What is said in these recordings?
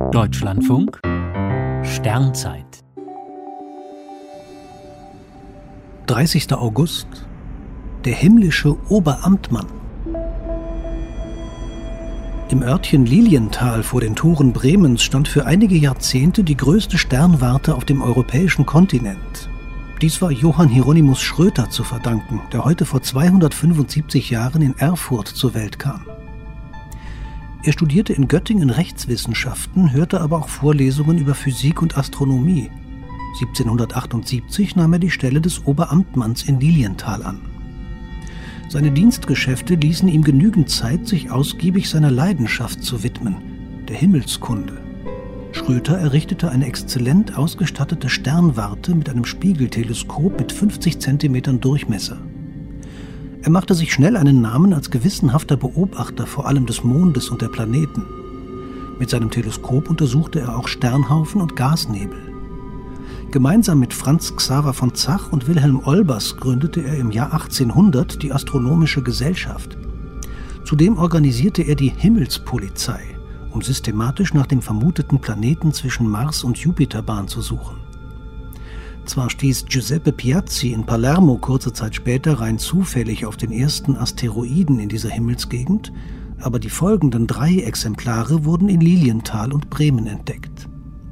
Deutschlandfunk Sternzeit 30. August. Der himmlische Oberamtmann. Im Örtchen Lilienthal vor den Toren Bremens stand für einige Jahrzehnte die größte Sternwarte auf dem europäischen Kontinent. Dies war Johann Hieronymus Schröter zu verdanken, der heute vor 275 Jahren in Erfurt zur Welt kam. Er studierte in Göttingen Rechtswissenschaften, hörte aber auch Vorlesungen über Physik und Astronomie. 1778 nahm er die Stelle des Oberamtmanns in Lilienthal an. Seine Dienstgeschäfte ließen ihm genügend Zeit, sich ausgiebig seiner Leidenschaft zu widmen, der Himmelskunde. Schröter errichtete eine exzellent ausgestattete Sternwarte mit einem Spiegelteleskop mit 50 cm Durchmesser. Er machte sich schnell einen Namen als gewissenhafter Beobachter vor allem des Mondes und der Planeten. Mit seinem Teleskop untersuchte er auch Sternhaufen und Gasnebel. Gemeinsam mit Franz Xaver von Zach und Wilhelm Olbers gründete er im Jahr 1800 die Astronomische Gesellschaft. Zudem organisierte er die Himmelspolizei, um systematisch nach dem vermuteten Planeten zwischen Mars und Jupiterbahn zu suchen. Zwar stieß Giuseppe Piazzi in Palermo kurze Zeit später rein zufällig auf den ersten Asteroiden in dieser Himmelsgegend, aber die folgenden 3 Exemplare wurden in Lilienthal und Bremen entdeckt.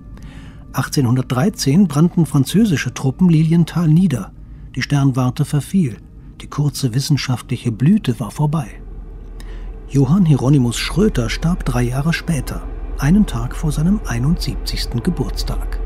1813 brannten französische Truppen Lilienthal nieder. Die Sternwarte verfiel. Die kurze wissenschaftliche Blüte war vorbei. Johann Hieronymus Schröter starb 3 Jahre später, einen Tag vor seinem 71. Geburtstag.